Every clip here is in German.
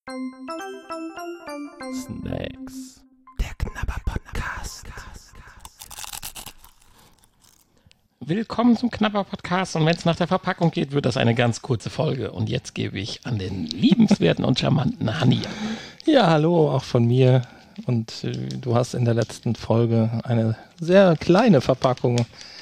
Snacks. Der Knabber-Podcast. Willkommen zum Knabber-Podcast. Und wenn es nach der Verpackung geht, wird das eine ganz kurze Folge. Und jetzt gebe ich an den liebenswerten und charmanten Hanni. Ja, hallo, auch von mir. Und du hast in der letzten Folge eine sehr kleine Verpackung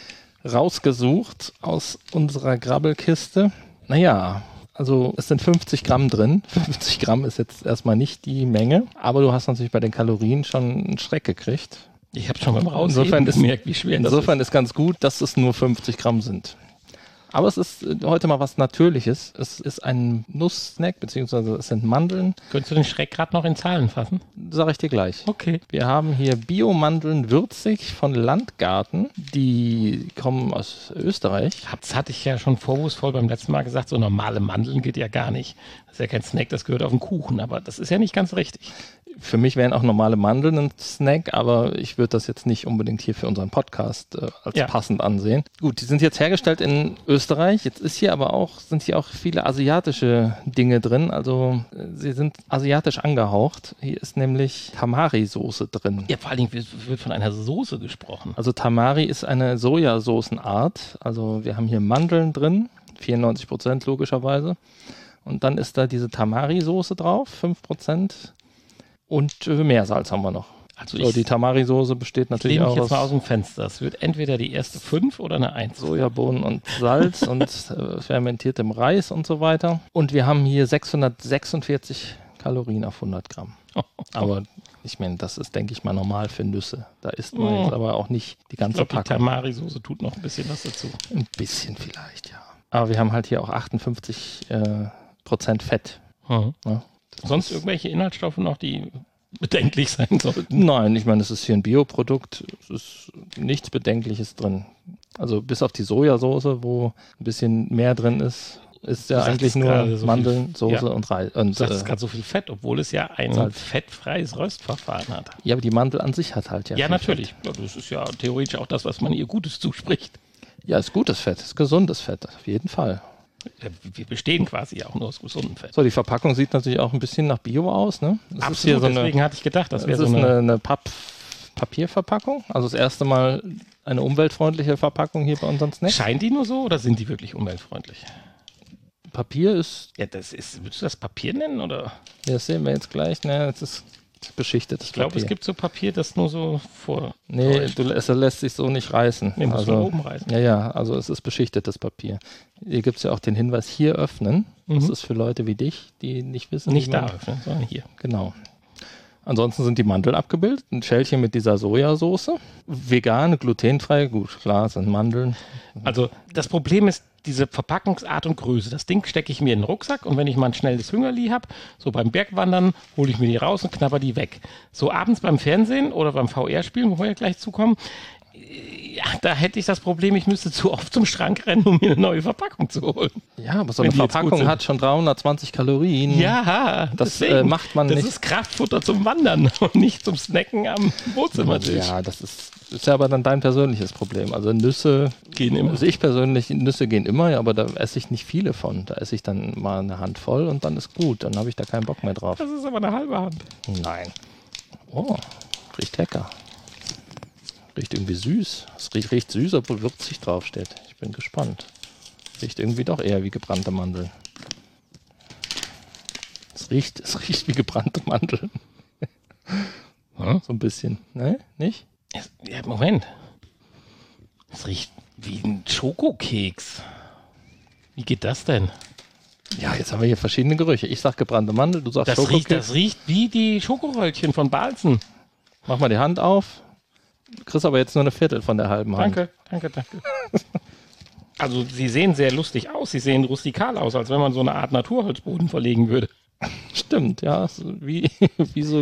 rausgesucht aus unserer Grabbelkiste. Naja, also es sind 50 Gramm drin. 50 Gramm ist jetzt erstmal nicht die Menge, aber du hast natürlich bei den Kalorien schon einen Schreck gekriegt. Ich habe schon beim Rausheben gemerkt, wie schwer das ist. Insofern ist ganz gut, dass es nur 50 Gramm sind. Aber es ist heute mal was Natürliches. Es ist ein Nusssnack, beziehungsweise es sind Mandeln. Könntest du den Schreck gerade noch in Zahlen fassen? Sag ich dir gleich. Okay. Wir haben hier Bio-Mandeln würzig von Landgarten. Die kommen aus Österreich. Das hatte ich ja schon vorwurfsvoll beim letzten Mal gesagt, so normale Mandeln geht ja gar nicht. Das ist ja kein Snack, das gehört auf den Kuchen, aber das ist ja nicht ganz richtig. Für mich wären auch normale Mandeln ein Snack, aber ich würde das jetzt nicht unbedingt hier für unseren Podcast als passend ansehen. Gut, die sind jetzt hergestellt in Österreich. Jetzt sind hier auch viele asiatische Dinge drin. Also sie sind asiatisch angehaucht. Hier ist nämlich Tamari-Soße drin. Ja, vor allen Dingen wird von einer Soße gesprochen. Also Tamari ist eine Sojasoßenart. Also wir haben hier Mandeln drin, 94% logischerweise. Und dann ist da diese Tamari-Soße drauf, 5%. Und Meersalz haben wir noch. Also die Tamari-Soße besteht natürlich auch aus... Ich jetzt mal aus dem Fenster. Es wird entweder die erste 5 oder eine 1. Sojabohnen und Salz und fermentiertem Reis und so weiter. Und wir haben hier 646 Kalorien auf 100 Gramm. Aber ich meine, das ist, denke ich mal, normal für Nüsse. Da isst man jetzt aber auch nicht die ganze Packung. Die Tamari-Soße tut noch ein bisschen was dazu. Ein bisschen vielleicht, ja. Aber wir haben halt hier auch 58% Fett. Mhm. Ja. Sonst irgendwelche Inhaltsstoffe noch, die bedenklich sein sollten? Nein, ich meine, es ist hier ein Bioprodukt. Es ist nichts Bedenkliches drin. Also bis auf die Sojasauce, wo ein bisschen mehr drin ist ja eigentlich nur so Mandeln, Soße und Reis. Du sagst gerade so viel Fett, obwohl es ja ein fettfreies Röstverfahren hat. Ja, aber die Mandel an sich hat halt Ja, natürlich. Ja, das ist ja theoretisch auch das, was man ihr Gutes zuspricht. Ja, ist gutes Fett, ist gesundes Fett, auf jeden Fall. Wir bestehen quasi auch nur aus gesundem Fett. So, die Verpackung sieht natürlich auch ein bisschen nach Bio aus, ne? Das Absolut, ist hier so deswegen hatte ich gedacht, das wäre so eine Papierverpackung. Also das erste Mal eine umweltfreundliche Verpackung hier bei unseren Snacks. Scheinen die nur so oder sind die wirklich umweltfreundlich? Papier ist... Ja, würdest du das Papier nennen, oder? Ja, das sehen wir jetzt gleich. Ne, das ist beschichtetes Papier. Ich glaube, es gibt so Papier, das nur so vor... Nee, es lässt sich so nicht reißen. Nee, muss man oben reißen. Ja, also es ist beschichtetes Papier. Hier gibt es ja auch den Hinweis, hier öffnen. Das ist für Leute wie dich, die nicht wissen... Nicht da öffnen, sondern hier. Genau. Ansonsten sind die Mandeln abgebildet. Ein Schälchen mit dieser Sojasauce. Vegan, glutenfrei. Gut, klar, sind Mandeln. Also das Problem ist diese Verpackungsart und Größe. Das Ding stecke ich mir in den Rucksack und wenn ich mal ein schnelles Hüngerli habe, so beim Bergwandern, hole ich mir die raus und knabber die weg. So abends beim Fernsehen oder beim VR-Spielen, wo wir ja gleich zukommen, ja, da hätte ich das Problem, ich müsste zu oft zum Schrank rennen, um mir eine neue Verpackung zu holen. Ja, aber so eine Verpackung hat schon 320 Kalorien. Ja, das macht man nicht. Das ist Kraftfutter zum Wandern und nicht zum Snacken am Wohnzimmertisch. Ja, das ist ja aber dann dein persönliches Problem. Also Nüsse gehen immer. Also ich persönlich, Nüsse gehen immer, ja, aber da esse ich nicht viele von. Da esse ich dann mal eine Handvoll und dann ist gut. Dann habe ich da keinen Bock mehr drauf. Das ist aber eine halbe Hand. Nein. Oh, riecht lecker. Riecht irgendwie süß. Es riecht süß, obwohl würzig draufsteht. Ich bin gespannt. Riecht irgendwie doch eher wie gebrannte Mandeln. Es riecht wie gebrannte Mandeln. So ein bisschen. Ne? Nicht? Ja, Moment. Es riecht wie ein Schokokeks. Wie geht das denn? Ja, jetzt haben wir hier verschiedene Gerüche. Ich sag gebrannte Mandel, du sagst Schokokeks. Das riecht wie die Schokoröllchen von Balzen. Mach mal die Hand auf. Du kriegst aber jetzt nur eine Viertel von der halben Hand. Danke. Also sie sehen sehr lustig aus. Sie sehen rustikal aus, als wenn man so eine Art Naturholzboden verlegen würde. Stimmt, ja. Wie so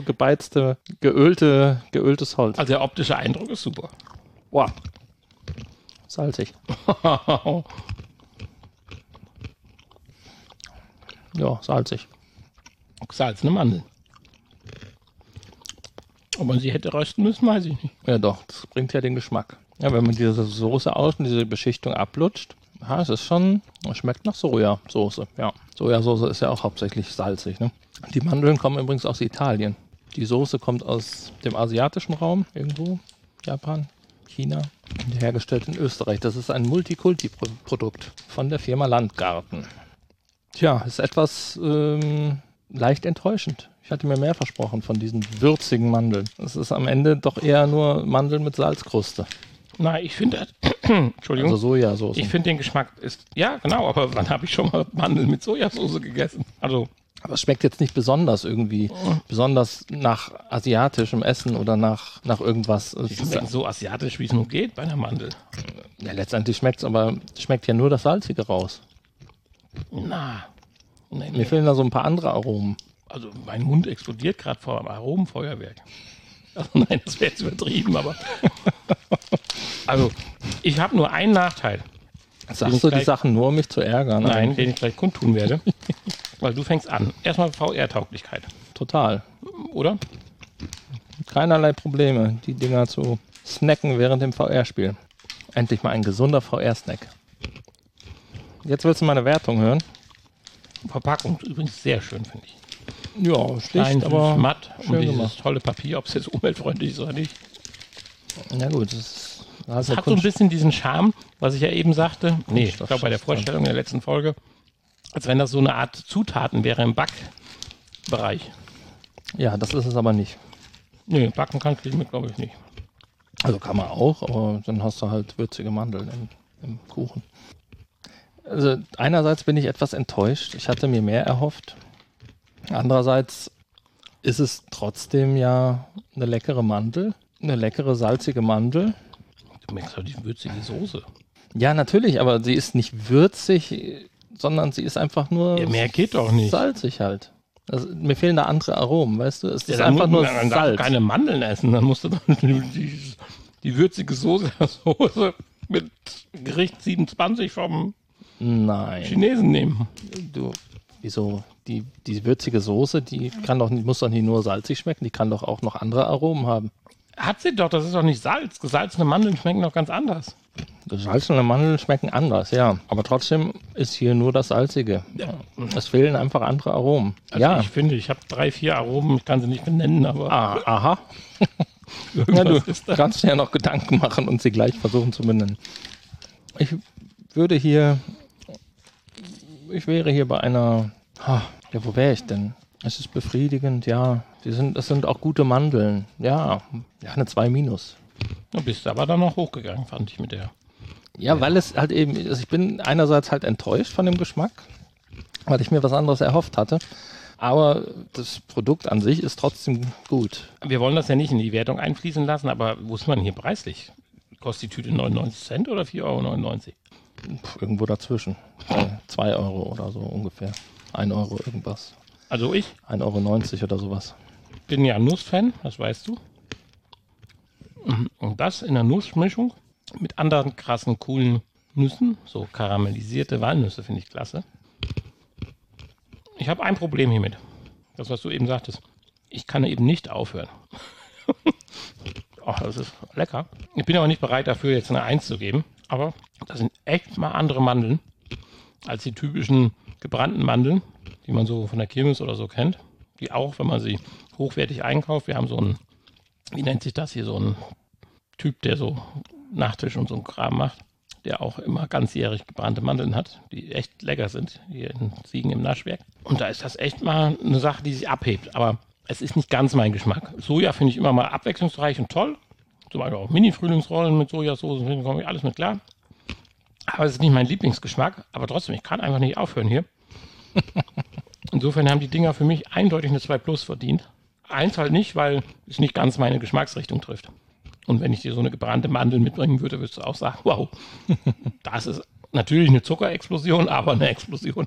geöltes Holz. Also der optische Eindruck ist super. Wow. Salzig. Ja, salzig. Salzene Mandeln. Ob man sie hätte rösten müssen, weiß ich nicht. Ja doch, das bringt ja den Geschmack. Ja, wenn man diese Soße außen, diese Beschichtung ablutscht, ja, es ist schon, es schmeckt nach Sojasauce, ja. Sojasauce ist ja auch hauptsächlich salzig, ne? Die Mandeln kommen übrigens aus Italien. Die Soße kommt aus dem asiatischen Raum, irgendwo, Japan, China, hergestellt in Österreich. Das ist ein Multikulti-Produkt von der Firma Landgarten. Tja, ist etwas leicht enttäuschend. Ich hatte mir mehr versprochen von diesen würzigen Mandeln. Es ist am Ende doch eher nur Mandeln mit Salzkruste. Nein, ich finde, Entschuldigung. Also Sojasauce. Ich finde den Geschmack ist, ja genau, aber wann habe ich schon mal Mandeln mit Sojasauce gegessen? Also. Aber es schmeckt jetzt nicht besonders irgendwie, besonders nach asiatischem Essen oder nach irgendwas. Die schmecken so asiatisch, wie es nur geht bei einer Mandel. Ja, letztendlich schmeckt ja nur das Salzige raus. Na, nee. Mir fehlen da so ein paar andere Aromen. Also mein Mund explodiert gerade vor einem Aromenfeuerwerk. Also nein, das wäre jetzt übertrieben, aber also ich habe nur einen Nachteil. Sagst du die Sachen nur, um mich zu ärgern? Nein, den ich gleich kundtun werde. Weil du fängst an. Erstmal VR-Tauglichkeit. Total. Oder? Keinerlei Probleme, die Dinger zu snacken während dem VR-Spiel. Endlich mal ein gesunder VR-Snack. Jetzt willst du meine Wertung hören? Verpackung übrigens sehr schön, finde ich. Ja, schlicht, klein, aber matt schön und dieses gemacht. tolle Papier, ob es jetzt umweltfreundlich ist oder nicht. Ja gut, Es hat so ein bisschen diesen Charme, was ich ja eben sagte. Nee, ich glaube bei der Vorstellung in der letzten Folge, als wenn das so eine Art Zutaten wäre im Backbereich. Ja, das ist es aber nicht. Nee, backen kannst du mit, glaube ich, nicht. Also kann man auch, aber dann hast du halt würzige Mandeln im Kuchen. Also einerseits bin ich etwas enttäuscht. Ich hatte mir mehr erhofft. Andererseits ist es trotzdem ja eine leckere Mandel. Eine leckere, salzige Mandel. Du merkst halt die würzige Soße. Ja, natürlich, aber sie ist nicht würzig, sondern sie ist einfach nur Ja, mehr geht doch nicht. salzig halt. Also, mir fehlen da andere Aromen, weißt du? Es ist dann einfach nur dann darfst du Salz. keine Mandeln essen, dann musst du dann die würzige Soße mit Gericht 27 vom Nein. Chinesen nehmen. Du, wieso? Die würzige Soße, muss doch nicht nur salzig schmecken, die kann doch auch noch andere Aromen haben. Hat sie doch, das ist doch nicht Salz. Gesalzene Mandeln schmecken doch ganz anders. Gesalzene Mandeln schmecken anders, ja. Aber trotzdem ist hier nur das Salzige. Ja. Es fehlen einfach andere Aromen. Also ja. ich finde, ich habe 3, 4 Aromen, ich kann sie nicht benennen, aber Aha. Ja, irgendwas du ist da. kannst dir ja noch Gedanken machen und sie gleich versuchen zu benennen. Ich wäre hier bei einer, ja, wo wäre ich denn? Es ist befriedigend, ja. Es sind auch gute Mandeln. Ja, eine 2-. Du bist aber dann noch hochgegangen, fand ich mit der. Ja, weil es halt eben, also ich bin einerseits halt enttäuscht von dem Geschmack, weil ich mir was anderes erhofft hatte. Aber das Produkt an sich ist trotzdem gut. Wir wollen das ja nicht in die Wertung einfließen lassen, aber wo ist man hier preislich? Kostet die Tüte 99 Cent oder 4,99 €? Irgendwo dazwischen. 2 Euro oder so ungefähr. 1 Euro irgendwas. Also ich 1,90 € oder sowas. bin ja Nussfan, das weißt du. Und das in der Nussmischung mit anderen krassen, coolen Nüssen, so karamellisierte Walnüsse finde ich klasse. Ich habe ein Problem hiermit. Das, was du eben sagtest. Ich kann eben nicht aufhören. Ach, das ist lecker. Ich bin aber nicht bereit dafür, jetzt eine 1 zu geben. Aber das sind echt mal andere Mandeln als die typischen gebrannten Mandeln, die man so von der Kirmes oder so kennt. Die auch, wenn man sie hochwertig einkauft. Wir haben so einen, wie nennt sich das hier, so einen Typ, der so Nachtisch und so einen Kram macht, der auch immer ganzjährig gebrannte Mandeln hat, die echt lecker sind, hier in Siegen im Naschwerk. Und da ist das echt mal eine Sache, die sich abhebt. Aber es ist nicht ganz mein Geschmack. Soja finde ich immer mal abwechslungsreich und toll. Zum Beispiel auch Mini-Frühlingsrollen mit Sojasauce, finde ich, komme ich alles mit klar. Aber es ist nicht mein Lieblingsgeschmack. Aber trotzdem, ich kann einfach nicht aufhören hier. Insofern haben die Dinger für mich eindeutig eine 2+ verdient. 1 halt nicht, weil es nicht ganz meine Geschmacksrichtung trifft. Und wenn ich dir so eine gebrannte Mandel mitbringen würde, würdest du auch sagen, wow, das ist natürlich eine Zuckerexplosion, aber eine Explosion.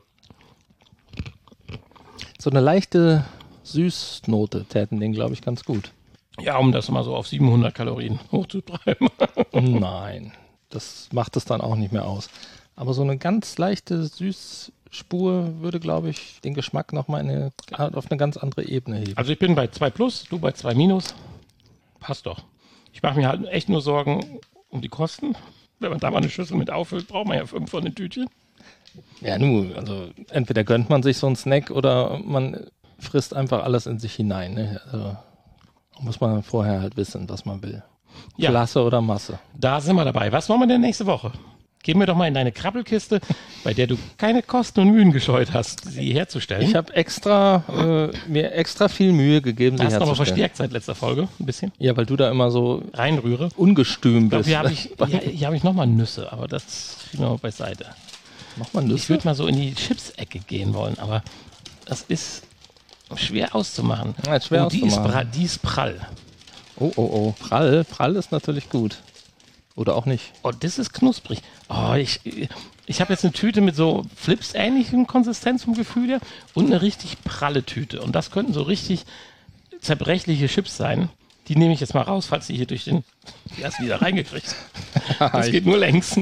So eine leichte Süßnote täten den, glaube ich, ganz gut. Ja, um das mal so auf 700 Kalorien hochzutreiben. Nein, das macht es dann auch nicht mehr aus. Aber so eine ganz leichte Süßspur würde, glaube ich, den Geschmack nochmal auf eine ganz andere Ebene heben. Also ich bin bei 2+, du bei 2-. Passt doch. Ich mache mir halt echt nur Sorgen um die Kosten. Wenn man da mal eine Schüssel mit auffüllt, braucht man ja 5 von den Tütchen. Ja, also entweder gönnt man sich so einen Snack oder man frisst einfach alles in sich hinein. Ne? Also muss man vorher halt wissen, was man will. Ja. Klasse oder Masse. Da sind wir dabei. Was wollen wir denn nächste Woche? Gehen wir doch mal in deine Krabbelkiste, bei der du keine Kosten und Mühen gescheut hast, sie herzustellen. Ich habe mir extra viel Mühe gegeben, sie hast du herzustellen. aber verstärkt seit letzter Folge, ein bisschen. Ja, weil du da immer so reinrühre. Ungestüm bist. Hier habe ich nochmal Nüsse, aber das schieben wir mal beiseite. Nochmal Nüsse? Ich würde mal so in die Chips-Ecke gehen wollen, aber das ist schwer auszumachen. Ja, ist schwer auszumachen. Die ist prall. Oh. Prall ist natürlich gut. Oder auch nicht. Oh, das ist knusprig. Oh, ich habe jetzt eine Tüte mit so Flips-ähnlichem Konsistenz vom Gefühl her und eine richtig pralle Tüte. Und das könnten so richtig zerbrechliche Chips sein. Die nehme ich jetzt mal raus, falls die hier durch den... Die hast du wieder reingekriegt. Das geht nur längs.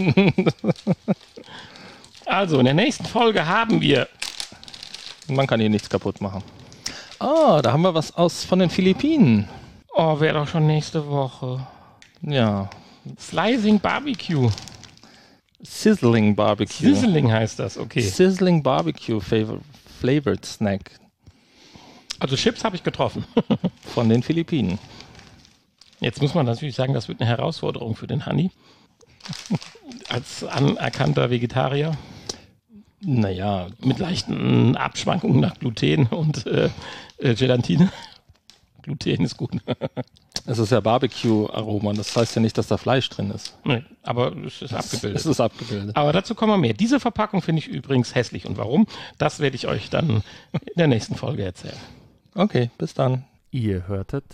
Also, in der nächsten Folge haben wir... Man kann hier nichts kaputt machen. Oh, da haben wir was von den Philippinen. Oh, wäre doch schon nächste Woche. Ja. Slicing Barbecue. Sizzling Barbecue. Sizzling heißt das, okay. Sizzling Barbecue Flavored Snack. Also Chips habe ich getroffen. Von den Philippinen. Jetzt muss man natürlich sagen, das wird eine Herausforderung für den Hanni. Als anerkannter Vegetarier. Naja. Mit leichten Abschwankungen nach Gluten und Gelatine. Gluten ist gut. Es ist ja Barbecue-Aroma, das heißt ja nicht, dass da Fleisch drin ist. Nee, aber es ist abgebildet. Es ist abgebildet. Aber dazu kommen wir mehr. Diese Verpackung finde ich übrigens hässlich. Und warum? Das werde ich euch dann in der nächsten Folge erzählen. Okay, bis dann. Ihr hörtet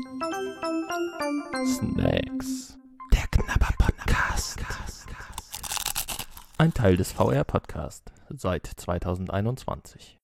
Snacks. Der Knabber-Podcast. Ein Teil des VR-Podcast seit 2021.